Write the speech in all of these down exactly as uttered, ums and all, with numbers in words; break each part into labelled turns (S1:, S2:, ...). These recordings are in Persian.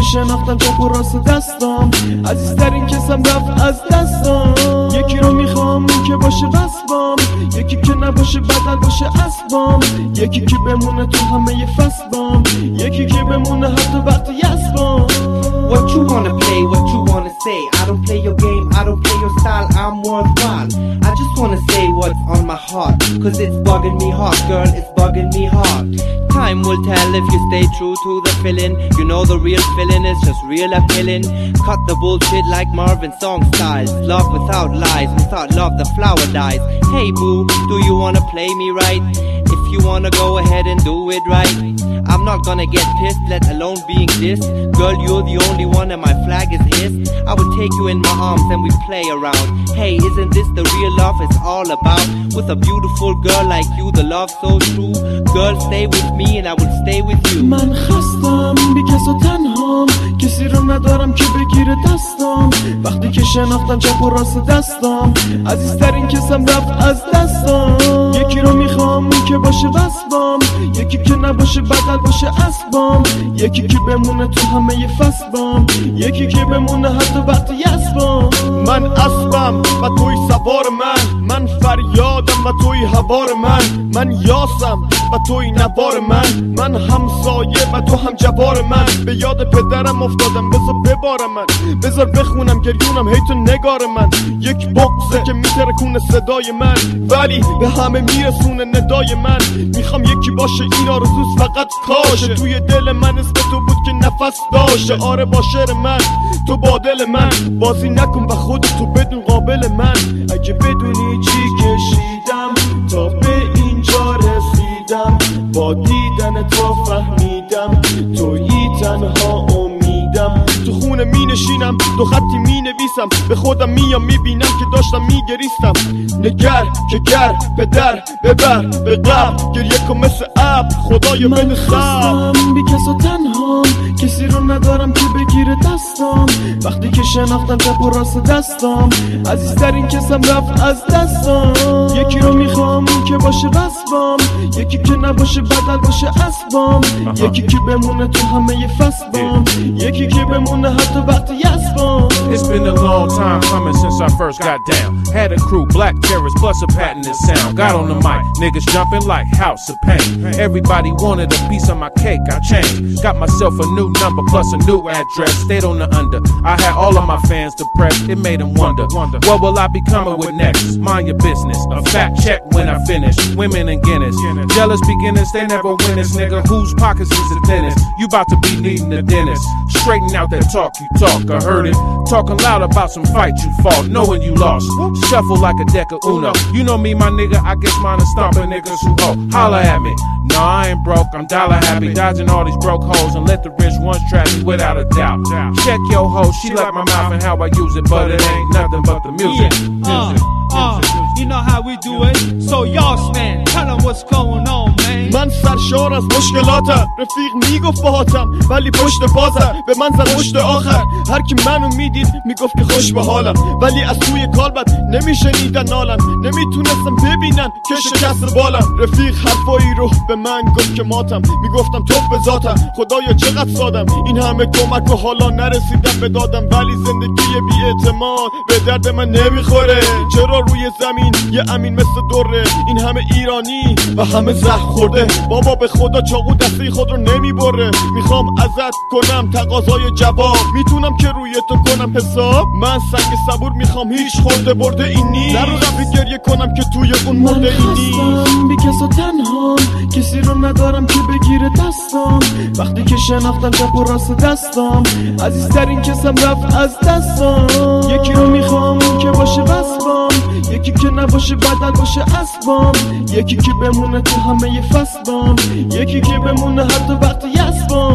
S1: شناختم چپ و راست دستم، عزیزترین کسم رفت از دستم. یکی رو میخوام که باشه وصفم، یکی که نباشه بدل باشه اسبم، یکی که بمونه تو همه فصلم، یکی که بمونه حتی وقتی یسبم.
S2: What you wanna play, what you wanna say, I don't play your game, I don't play your style, I'm worthwhile. I just wanna say what's on my heart, cause it's bugging me hard, girl, it's bugging me hard. Time will tell if you stay true to the feeling. You know the real feeling is just real appealing. Cut the bullshit like Marvin song styles. Love without lies, without love the flower dies. Hey boo, do you wanna play me right? If you wanna go ahead and do it right, I'm not gonna get pissed, let alone being dissed. Girl, you're the only one and my flag is hissed. I would take you in my arms and we play around. Hey, isn't this the real love it's all about? With a beautiful girl like you, the love so true. Girl, stay with me and I will stay with you.
S1: من خستم بی کس و تنهام، کسی رو ندارم که بگیره دستم. وقتی که شناختم چپ و راست دستم، عزیزترین کسم رفت از دستم. یکی رو میخوام که باشه وصفم، یکی که نباشه بدل باشه اسبم، یکی که بمونه تو همه فصلم، یکی که بمونه حتی وقتی یسبم.
S3: من اسبم و توی سوار من، من فریادم و توی هوار من، من یاسم و توی نوار من، من همسایه و تو هم جوار من. به یاد پدرم افتادم بذار ببارم من، بذار بخونم گریونم هی تو نگار من. یک بغضه که میترکونه صدای من، ولی به همه میرسونه ندای من. میخوام یکی باشه این آرزوست فقط کاشه، توی دل من اسم تو بود که نفس داشته. آره با شعر من تو با دل من بازی نکن و خودت تو بدون قابل من. اگه بدونی چی کشیدم تا به اینجا رسیدم، با دیدن تو فهمیدم تویی تنها امیدم. تو خونه می نشینم دو خطی می نویسم، به خودم میام میبینم که داشتم میگریستم. نگر که گر پدر ببر به قبل، گریه کن مثل اب خدای بده خب.
S1: من خستم بی کس و تنهام، کسی رو ندارم که بگیره دستم. وقتی که شناختم چپ و راست دستم، عزیزترین کسم رفت از دستم. یکی رو میخوام که باشه وصفم، یکی که نباشه بدل باشه اسبم، یکی که بمونه تو همه فصلم، یکی که بمونه حتی وقتی یسبم.
S4: It's been a long time coming since I first got down. Had a crew, black terrorists, plus a patented sound. Got on the mic, niggas jumping like House of Pain. Everybody wanted a piece of my cake, I changed. Got myself a new number plus a new address. Stayed on the under. I had all of my fans depressed. It made them wonder, what will I be coming with next? Mind your business. A fact check when I finish. Women and Guinness. Jealous beginners, they never win this, nigga. Whose pockets is the thinnest? You about to be needing a dentist. Straighten out that talk you talk, I heard it. Talking loud about some fight you fought, knowing you lost. Shuffle like a deck of Uno. You know me, my nigga, I guess mine is stomping niggas who oh, holla at me. No, I ain't broke, I'm dollar happy. Dodging all these broke hoes and let the rich ones trap me without a doubt. Check your hoe, she like my mouth and how I use it, but it ain't nothing but the music.
S5: Yeah. Uh, uh, you know how we do it. So y'all stand, tell them what's going on, man.
S3: من سرشار از مشکلاتم، رفیق میگفت باهاتم ولی پشت بازم به من زد پشت آخر. هر کی منو میدید میگفت که خوش به حالم، ولی از توی کالبد نمیشنیدن نالم. نمیتونستم ببینن که شکست بالم. رفیق حرفایی رو به من گفت که ماتم، میگفتم توف به ذاتم خدایا چقدر سادم. این همه کمک و حالا نرسیدم به دادم، ولی زندگی بی اعتماد به درد من نمیخوره. چرا روی زمین یه امین مثل دوره، این همه ایرانی و همه زخم خورده. بابا به خدا چاقو دسته خود رو نمیبره. میخوام ازت کنم تقاضای جواب، میتونم که روی تو کنم حساب. من سنگ صبور میخوام هیچ خورده برده این نیست. نرو رفت گریه کنم که توی اون مرده این نیست.
S1: من خستم بی کس و تنهام، کسی رو ندارم که بگیره دستم. وقتی که شناختم چپ و راست دستم، عزیزترین کسم رفت از دستم. یکی رو میخوام که باشه وصفم، یکی که نباشه بدل باشه اسبم، یکی که بمونه تو همه فصلم، یکی که بمونه حتی وقتی یسبم.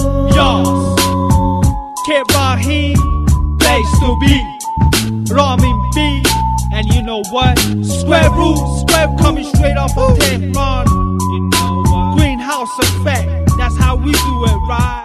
S5: Yo, Kid Rahim, place to be, Ramin B, and you know what? Square root, square coming straight off of Tehran. You know what? Greenhouse effect, that's how we do it, right?